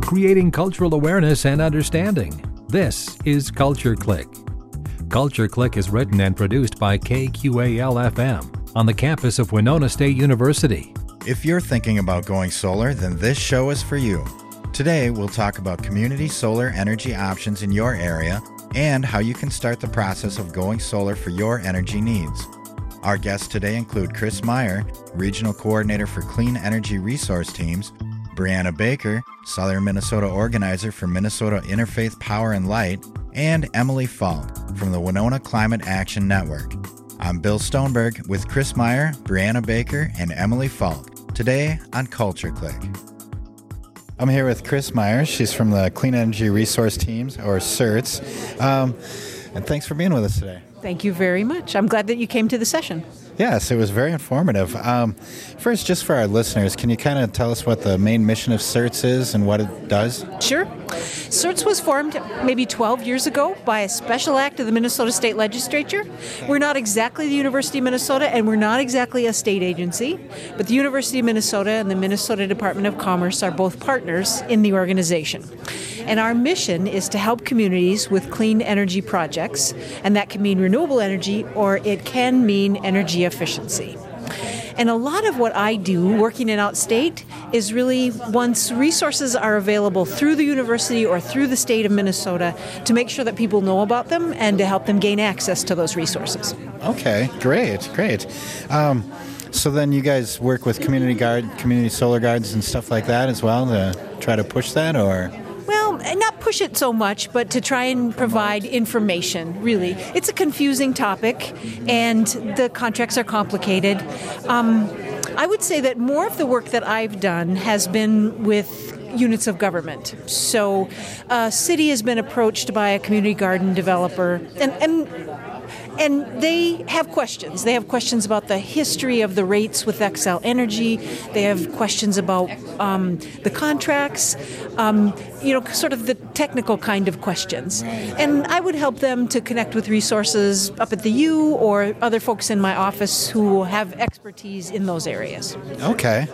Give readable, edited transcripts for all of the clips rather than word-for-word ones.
creating cultural awareness and understanding. This is Culture Click. Culture Click is written and produced by KQAL-FM on the campus of Winona State University. If you're thinking about going solar, then this show is for you. Today, we'll talk about community solar energy options in your area and how you can start the process of going solar for your energy needs. Our guests today include Chris Meyer, Regional Coordinator for Clean Energy Resource Teams, Brianna Baker, Southern Minnesota Organizer for Minnesota Interfaith Power and Light, and Emily Falk from the Winona Climate Action Network. I'm Bill Stoneberg with Chris Meyer, Brianna Baker, and Emily Falk, today on Culture Click. I'm here with Chris Meyer. She's from the Clean Energy Resource Teams, or CERTs. And thanks for being with us today. Thank you very much. I'm glad that you came to the session. Yes, it was very informative. First, just for our listeners, can you kind of tell us what the main mission of CERTs is and what it does? Sure. CERTs was formed maybe 12 years ago by a special act of the Minnesota State Legislature. We're not exactly the University of Minnesota, and we're not exactly a state agency, but the University of Minnesota and the Minnesota Department of Commerce are both partners in the organization. And our mission is to help communities with clean energy projects, and that can mean renewable energy or it can mean energy efficiency. And a lot of what I do working in outstate is really once resources are available through the university or through the state of Minnesota to make sure that people know about them and to help them gain access to those resources. Okay, great. So then you guys work with community solar gardens and stuff like that as well to try to push that, or? Well, not push it so much, but to try and provide information, really. It's a confusing topic, and the contracts are complicated. I would say that more of the work that I've done has been with units of government. So a city has been approached by a community garden developer, and they have questions. They have questions about the history of the rates with Xcel Energy. They have questions about the contracts, sort of the technical kind of questions. And I would help them to connect with resources up at the U or other folks in my office who have expertise in those areas. Okay.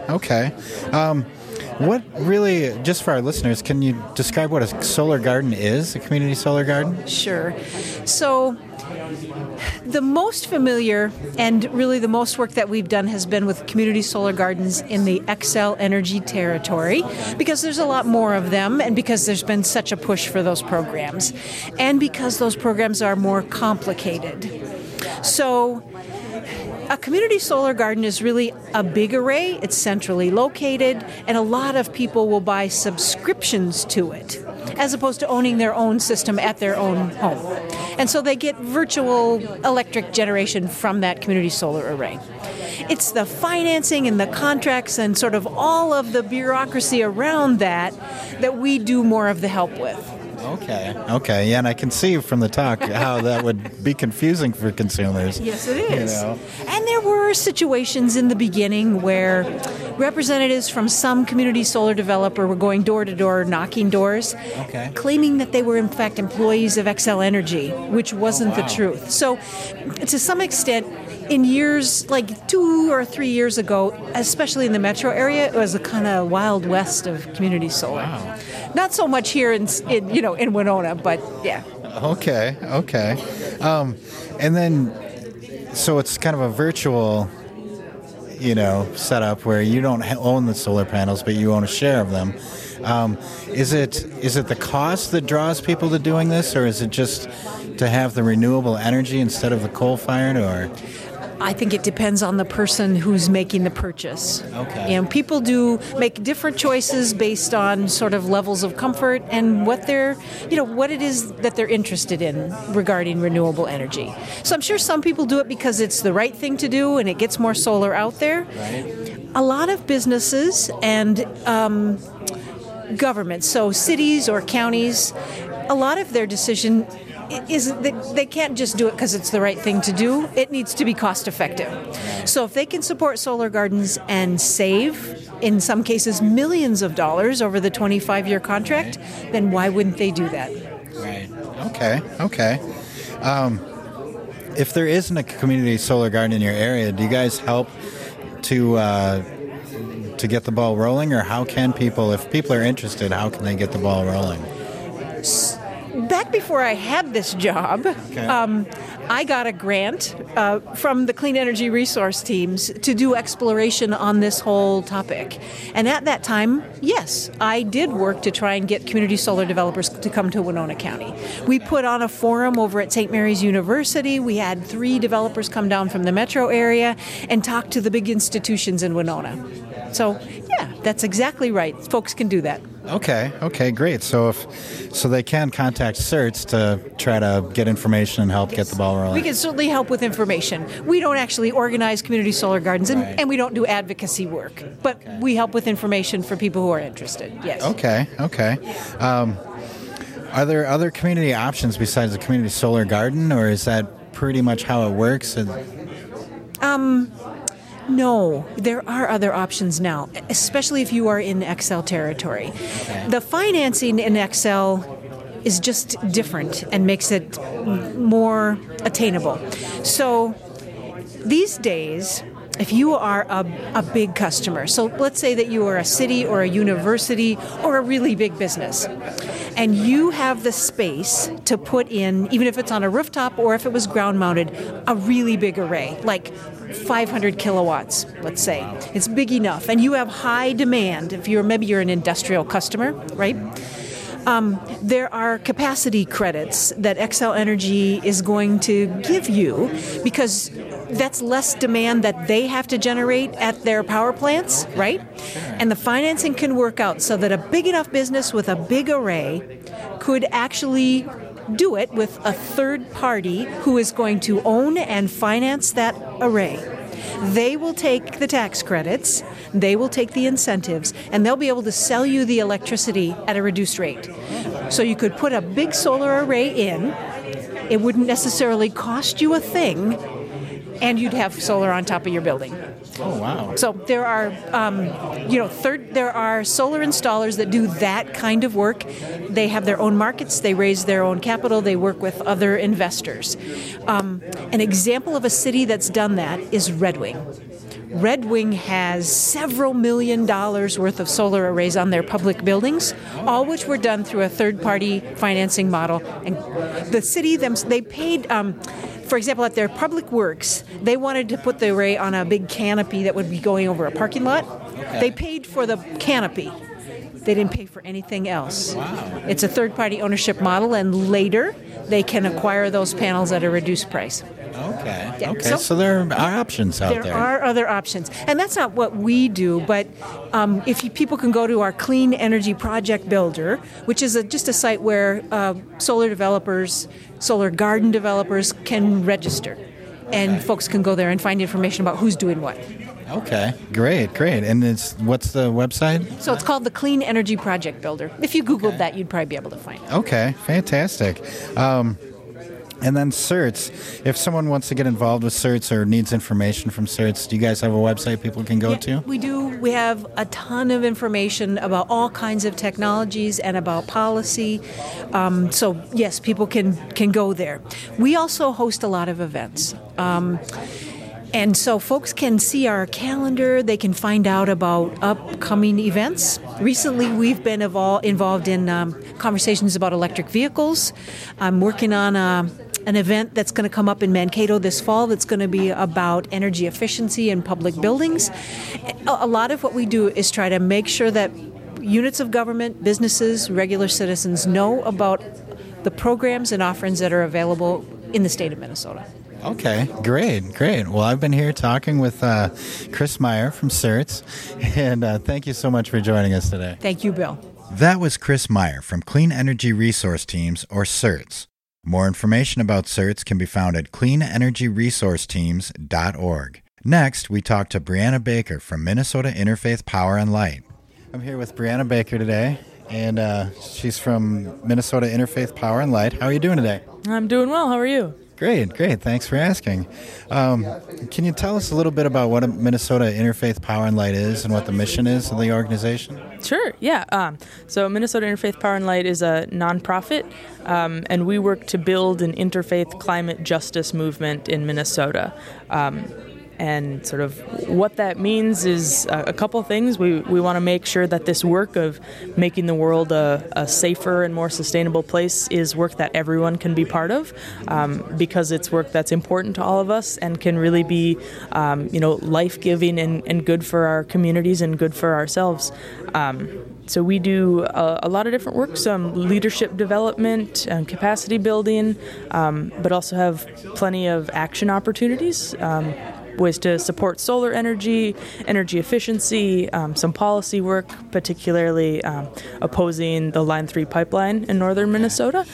What really, just for our listeners, can you describe what a solar garden is, a community solar garden? Sure. So the most familiar and really the most work that we've done has been with community solar gardens in the Xcel Energy territory, because there's a lot more of them and because there's been such a push for those programs and because those programs are more complicated. So a community solar garden is really a big array. It's centrally located, and a lot of people will buy subscriptions to it, as opposed to owning their own system at their own home. And so they get virtual electric generation from that community solar array. It's the financing and the contracts and sort of all of the bureaucracy around that we do more of the help with. Okay, yeah, and I can see from the talk how that would be confusing for consumers. Yes, it is. And there were situations in the beginning where representatives from some community solar developer were going door to door, knocking doors, claiming that they were in fact employees of Xcel Energy, which wasn't the truth. So to some extent, in years like 2 or 3 years ago, especially in the metro area, it was a kind of wild west of community solar. Wow. Not so much here in Winona, but yeah. Okay. And then, so it's kind of a virtual, setup where you don't own the solar panels, but you own a share of them. Is it the cost that draws people to doing this, or is it just to have the renewable energy instead of the coal-fired, or? I think it depends on the person who's making the purchase. Okay. People do make different choices based on sort of levels of comfort and what what it is that they're interested in regarding renewable energy. So I'm sure some people do it because it's the right thing to do and it gets more solar out there. Right. A lot of businesses and governments, so cities or counties, a lot of their decision is that they can't just do it because it's the right thing to do. It needs to be cost effective. So if they can support solar gardens and save, in some cases, millions of dollars over the 25-year contract, then why wouldn't they do that? Right. Okay. If there isn't a community solar garden in your area, do you guys help to to get the ball rolling, or how can people, if people are interested, how can they get the ball rolling? Back before I had this job, I got a grant from the Clean Energy Resource Teams to do exploration on this whole topic. And at that time, yes, I did work to try and get community solar developers to come to Winona County. We put on a forum over at St. Mary's University. We had 3 developers come down from the metro area and talk to the big institutions in Winona. So, yeah, that's exactly right. Folks can do that. Okay, great. So they can contact CERTS to try to get information and help get the ball rolling. We can certainly help with information. We don't actually organize community solar gardens, and we don't do advocacy work, but we help with information for people who are interested, yes. Okay. Are there other community options besides the community solar garden, or is that pretty much how it works? No, there are other options now, especially if you are in XL territory. Okay. The financing in XL is just different and makes it more attainable. So these days, if you are a big customer, so let's say that you are a city or a university or a really big business, and you have the space to put in, even if it's on a rooftop or if it was ground mounted, a really big array, like 500 kilowatts, let's say. It's big enough, and you have high demand. If maybe you're an industrial customer, right? There are capacity credits that Xcel Energy is going to give you because that's less demand that they have to generate at their power plants, right? And the financing can work out so that a big enough business with a big array could actually do it with a third party who is going to own and finance that array. They will take the tax credits, they will take the incentives, and they'll be able to sell you the electricity at a reduced rate. So you could put a big solar array in, it wouldn't necessarily cost you a thing, and you'd have solar on top of your building. Oh, wow. So there are, there are solar installers that do that kind of work. They have their own markets. They raise their own capital. They work with other investors. An example of a city that's done that is Red Wing. Red Wing has several $1 million worth of solar arrays on their public buildings, all which were done through a third-party financing model. And the city, they paid... For example, at their public works, they wanted to put the array on a big canopy that would be going over a parking lot. Okay. They paid for the canopy. They didn't pay for anything else. Wow. It's a third-party ownership model, and later they can acquire those panels at a reduced price. Okay. Yeah. Okay. So there are options out there. There are other options, and that's not what we do. But people can go to our Clean Energy Project Builder, which is just a site where solar developers, solar garden developers can register, and folks can go there and find information about who's doing what. Okay, great. And what's the website? So it's called the Clean Energy Project Builder. If you Googled that, you'd probably be able to find it. Okay, fantastic. And then CERTS, if someone wants to get involved with CERTS or needs information from CERTS, do you guys have a website people can go to? We do. We have a ton of information about all kinds of technologies and about policy. So, yes, people can go there. We also host a lot of events. And so folks can see our calendar. They can find out about upcoming events. Recently, we've been involved in conversations about electric vehicles. I'm working on an event that's going to come up in Mankato this fall that's going to be about energy efficiency in public buildings. A lot of what we do is try to make sure that units of government, businesses, regular citizens know about the programs and offerings that are available in the state of Minnesota. Okay, great. Well, I've been here talking with Chris Meyer from CERTS, and thank you so much for joining us today. Thank you, Bill. That was Chris Meyer from Clean Energy Resource Teams, or CERTS. More information about CERTS can be found at cleanenergyresourceteams.org. Next, we talk to Brianna Baker from Minnesota Interfaith Power and Light. I'm here with Brianna Baker today, and she's from Minnesota Interfaith Power and Light. How are you doing today? I'm doing well. How are you? Great. Thanks for asking. Can you tell us a little bit about what Minnesota Interfaith Power and Light is and what the mission is of the organization? Sure, yeah. So Minnesota Interfaith Power and Light is a nonprofit, and we work to build an interfaith climate justice movement in Minnesota. And sort of what that means is a couple things. We want to make sure that this work of making the world a safer and more sustainable place is work that everyone can be part of, because it's work that's important to all of us and can really be, life-giving and good for our communities and good for ourselves. So we do a lot of different work, some leadership development and capacity building, but also have plenty of action opportunities, ways to support solar energy, energy efficiency, some policy work, particularly opposing the Line 3 pipeline in northern Minnesota,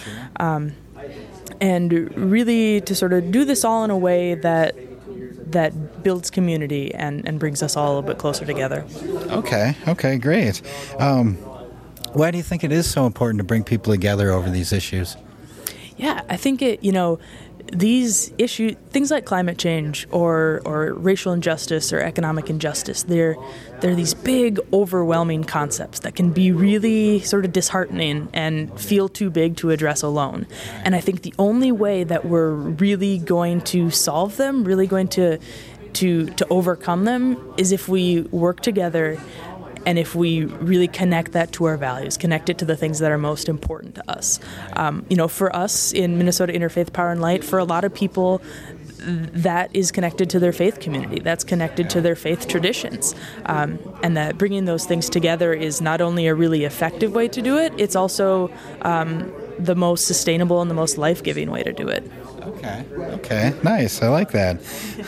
and really to sort of do this all in a way that builds community and brings us all a little bit closer together. Okay, great. Why do you think it is so important to bring people together over these issues? Yeah, I think these issues, things like climate change or racial injustice or economic injustice, they're these big, overwhelming concepts that can be really sort of disheartening and feel too big to address alone. And I think the only way that we're really going to solve them, really going to overcome them, is if we work together and if we really connect that to our values, connect it to the things that are most important to us. For us in Minnesota Interfaith Power and Light, for a lot of people, that is connected to their faith community. That's connected to their faith traditions. And that bringing those things together is not only a really effective way to do it, it's also the most sustainable and the most life-giving way to do it. Okay, nice. I like that.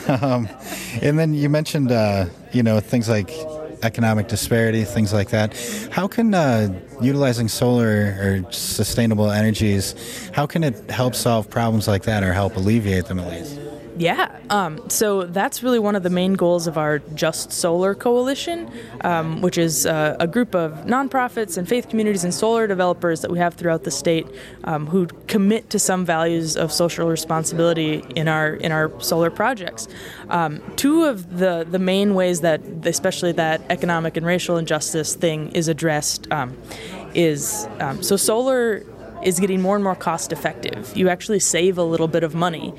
And then you mentioned, things like economic disparity, things like that. How can utilizing solar or sustainable energies, how can it help solve problems like that or help alleviate them at least? Yeah, so that's really one of the main goals of our Just Solar Coalition, which is a group of nonprofits and faith communities and solar developers that we have throughout the state who commit to some values of social responsibility in our solar projects. Two of the main ways that, especially that economic and racial injustice thing is addressed, is solar is getting more and more cost effective. You actually save a little bit of money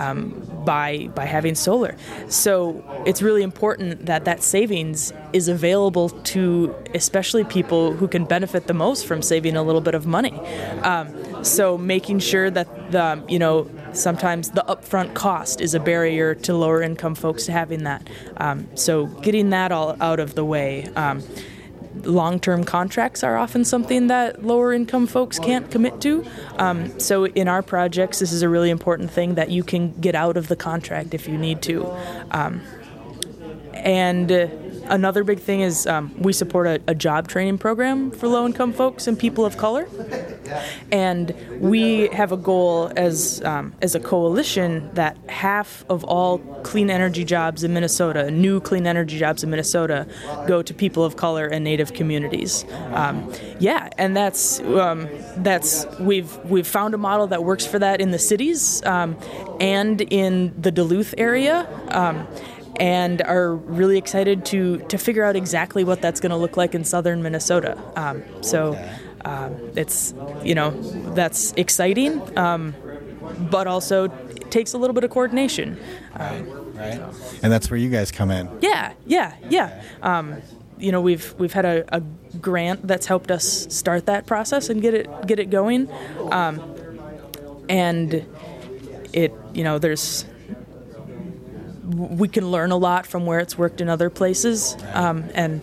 by having solar. So it's really important that savings is available to especially people who can benefit the most from saving a little bit of money. So making sure that sometimes the upfront cost is a barrier to lower income folks to having that. So getting that all out of the way. Long-term contracts are often something that lower-income folks can't commit to. So in our projects, this is a really important thing that you can get out of the contract if you need to. And another big thing is we support a job training program for low-income folks and people of color. And we have a goal as a coalition that half of all clean energy jobs in Minnesota, new clean energy jobs in Minnesota, go to people of color and Native communities. And that's we've found a model that works for that in the cities and in the Duluth area. And are really excited to figure out exactly what that's going to look like in southern Minnesota. It's, that's exciting, but also it takes a little bit of coordination. Right. And that's where you guys come in. Yeah. We've had a grant that's helped us start that process and get it going. And it, there's, we can learn a lot from where it's worked in other places, and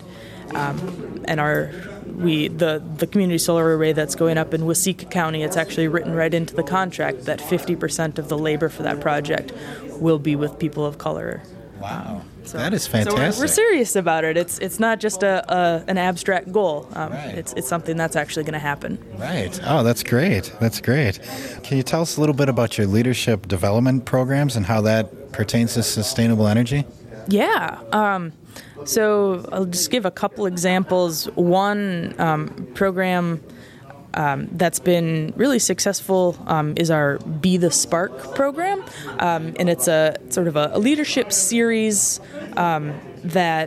the community solar array that's going up in Waseca County, it's actually written right into the contract that 50% of the labor for that project will be with people of color. Wow, that is fantastic. So we're serious about it. It's not just an abstract goal. Right. It's something that's actually going to happen. Right. Oh, that's great. Can you tell us a little bit about your leadership development programs and how that pertains to sustainable energy? Yeah. So I'll just give a couple examples. One program that's been really successful is our Be the Spark program, and it's a sort of a leadership series that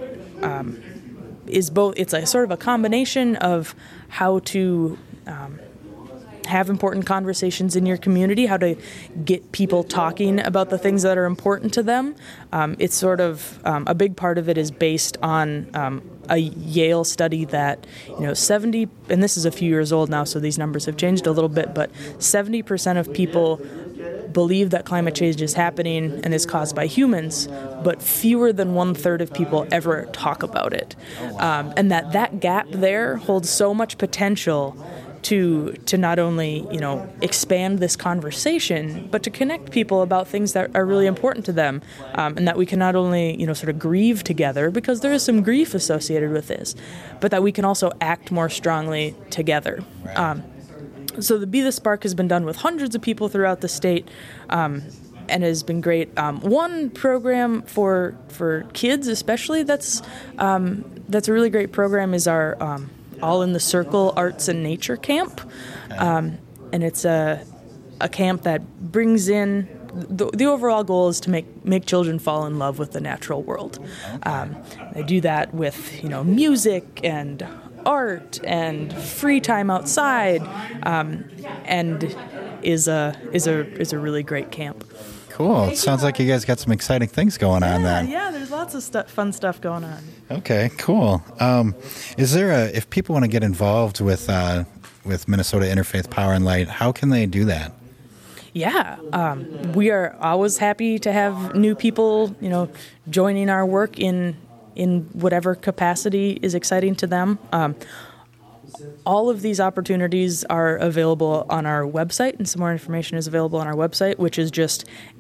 is both. It's a sort of a combination of how to have important conversations in your community, how to get people talking about the things that are important to them. It's sort of a big part of it is based on a Yale study that 70, and this is a few years old now, so these numbers have changed a little bit, but 70% of people believe that climate change is happening and is caused by humans, but fewer than 1/3 of people ever talk about it. And that gap there holds so much potential to not only expand this conversation, but to connect people about things that are really important to them, and that we can not only sort of grieve together, because there is some grief associated with this, but that we can also act more strongly together. Right. So the Be the Spark has been done with hundreds of people throughout the state, and has been great. One program for kids especially that's a really great program is our All in the Circle Arts and Nature Camp. And it's a camp that brings in, the overall goal is to make children fall in love with the natural world. They do that with music and art and free time outside, and is a really great camp. Cool. It sounds like you guys got some exciting things going on then. Yeah, there's lots of fun stuff going on. Okay, cool. Is there if people want to get involved with Minnesota Interfaith Power and Light, how can they do that? Yeah, we are always happy to have new people, joining our work in whatever capacity is exciting to them. All of these opportunities are available on our website, and some more information is available on our website, which is just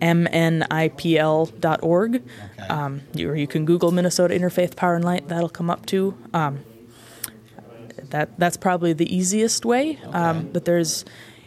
mnipl.org. Okay. Or you can Google Minnesota Interfaith Power and Light. That'll come up too. That's probably the easiest way. Okay. But there's,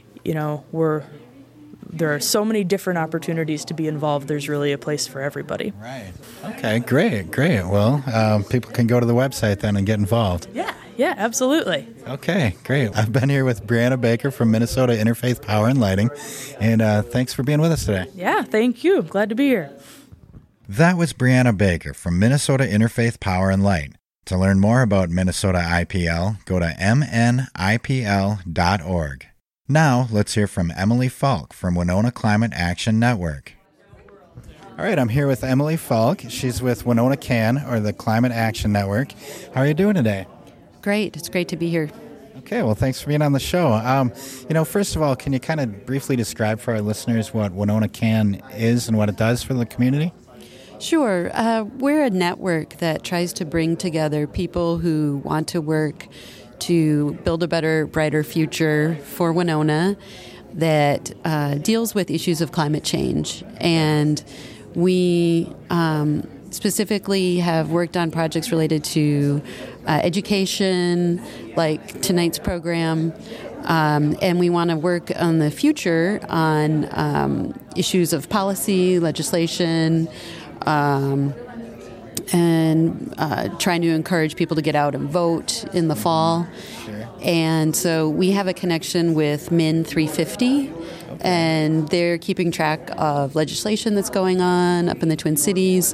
there are so many different opportunities to be involved. There's really a place for everybody. Right. Okay, great. Well, people can go to the website then and get involved. Yeah, absolutely. Okay, great. I've been here with Brianna Baker from Minnesota Interfaith Power and Lighting, and thanks for being with us today. Yeah, thank you. Glad to be here. That was Brianna Baker from Minnesota Interfaith Power and Light. To learn more about Minnesota IPL, go to mnipl.org. Now, let's hear from Emily Falk from Winona Climate Action Network. All right, I'm here with Emily Falk. She's with Winona CAN, or the Climate Action Network. How are you doing today? Great. It's great to be here. Okay, well, thanks for being on the show. First of all, can you kind of briefly describe for our listeners what Winona CAN is and what it does for the community? Sure. We're a network that tries to bring together people who want to work to build a better, brighter future for Winona that deals with issues of climate change. And we specifically have worked on projects related to education, like tonight's program, and we want to work on the future on issues of policy, legislation, and trying to encourage people to get out and vote in the fall. Sure. And so we have a connection with Min 350, and they're keeping track of legislation that's going on up in the Twin Cities,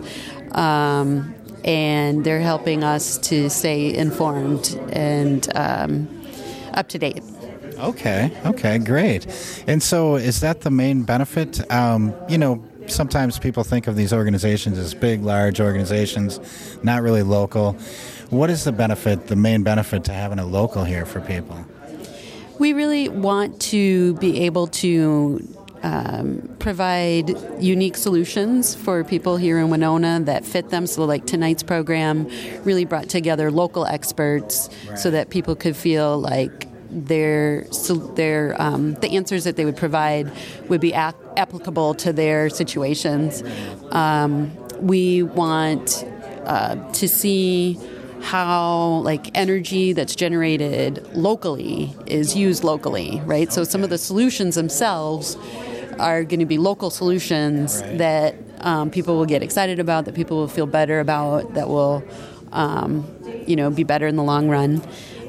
and they're helping us to stay informed and up to date. Okay, great. And so is that the main benefit? Sometimes people think of these organizations as big, large organizations, not really local. What is the main benefit to having a local here for people? We really want to be able to provide unique solutions for people here in Winona that fit them. So like tonight's program really brought together local experts, right, so that people could feel like the answers that they would provide would be applicable to their situations. We want to see how energy that's generated locally is used locally, right? So some of the solutions themselves are going to be local solutions, right, that people will get excited about, that people will feel better about, that will be better in the long run.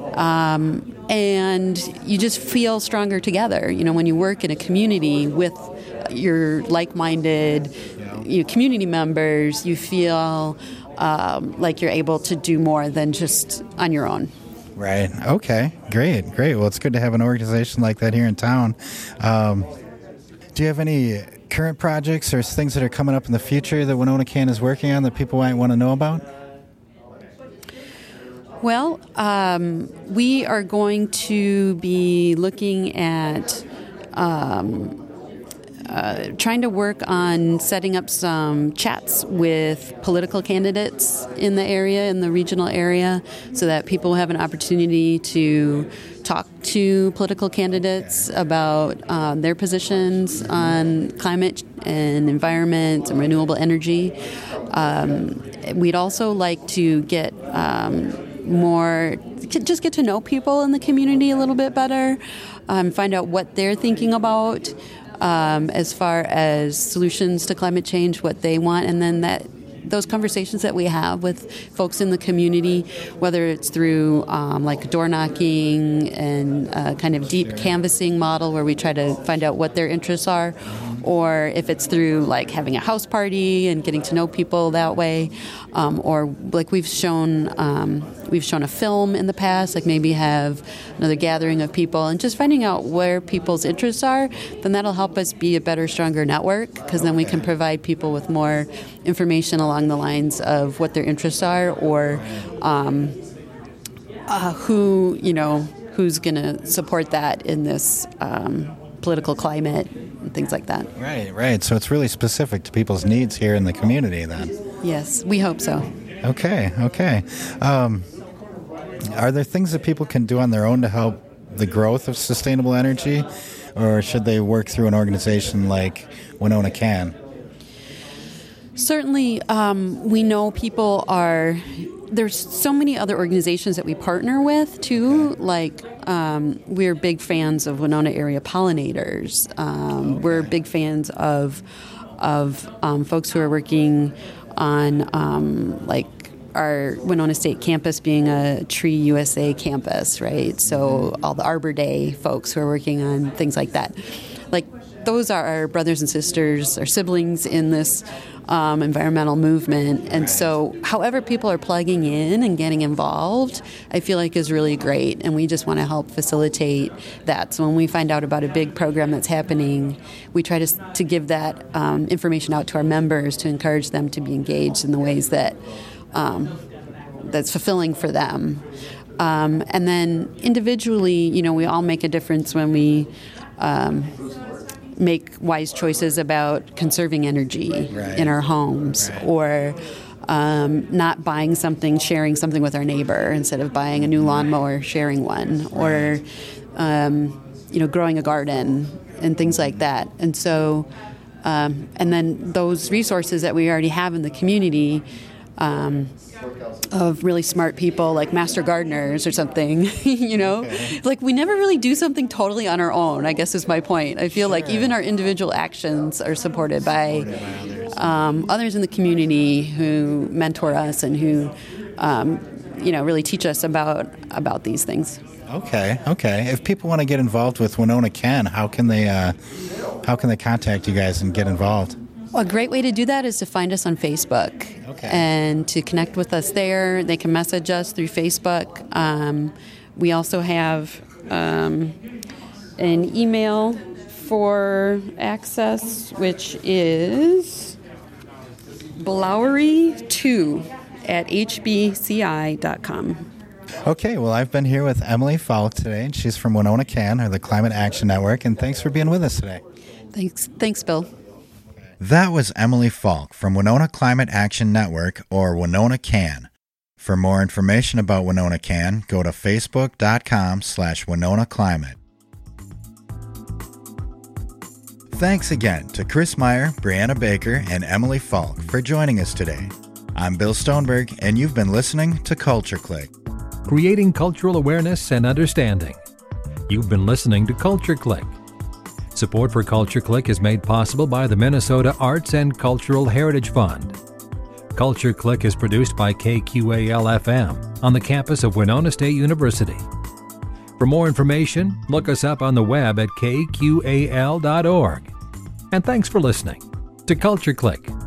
And you just feel stronger together. When you work in a community with your like-minded community members, you feel like you're able to do more than just on your own. Right. Okay. Great. Well, it's good to have an organization like that here in town. Do you have any current projects or things that are coming up in the future that Winona Can is working on that people might want to know about? Well, we are going to be looking at trying to work on setting up some chats with political candidates in the area, in the regional area, so that people have an opportunity to talk to political candidates about their positions on climate and environment and renewable energy. We'd also like to get just get to know people in the community a little bit better, find out what they're thinking about as far as solutions to climate change, what they want, and then those conversations that we have with folks in the community, whether it's through like door knocking and kind of deep canvassing model where we try to find out what their interests are, or if it's through like having a house party and getting to know people that way, or like we've shown a film in the past, like maybe have another gathering of people and just finding out where people's interests are. Then that'll help us be a better, stronger network, because then we can provide people with more information along the lines of what their interests are, or who's going to support that in this political climate and things like that. Right. So it's really specific to people's needs here in the community then. Yes, we hope so. Okay. Are there things that people can do on their own to help the growth of sustainable energy, or should they work through an organization like Winona Can? Certainly, we know people are... There's so many other organizations that we partner with, too. Like, we're big fans of Winona area pollinators. We're big fans of folks who are working on, like, our Winona State campus being a Tree USA campus, right? So all the Arbor Day folks who are working on things like that. Like, those are our brothers and sisters, our siblings in this environmental movement. And so however people are plugging in and getting involved, I feel like is really great. And we just want to help facilitate that. So when we find out about a big program that's happening, we try to give that information out to our members to encourage them to be engaged in the ways that that's fulfilling for them. And then individually, we all make a difference when we make wise choices about conserving energy in our homes, or not buying something, sharing something with our neighbor instead of buying a new lawnmower, sharing one, or growing a garden and things like that. And so, and then those resources that we already have in the community, of really smart people like master gardeners or something, like we never really do something totally on our own, I guess is my point. I feel like even our individual actions are supported by others in the community who mentor us and who, really teach us about these things. Okay. If people want to get involved with Winona Can, how can they contact you guys and get involved? A great way to do that is to find us on Facebook and to connect with us there. They can message us through Facebook. We also have an email for access, which is blowery2@hbci.com. Okay, well, I've been here with Emily Falk today, and she's from Winona Can, or the Climate Action Network, and thanks for being with us today. Thanks, Bill. That was Emily Falk from Winona Climate Action Network, or Winona Can. For more information about Winona Can, go to facebook.com/WinonaClimate. Thanks again to Chris Meyer, Brianna Baker, and Emily Falk for joining us today. I'm Bill Stoneberg, and you've been listening to Culture Click. Creating cultural awareness and understanding. You've been listening to Culture Click. Support for Culture Click is made possible by the Minnesota Arts and Cultural Heritage Fund. Culture Click is produced by KQAL-FM on the campus of Winona State University. For more information, look us up on the web at kqal.org. And thanks for listening to Culture Click.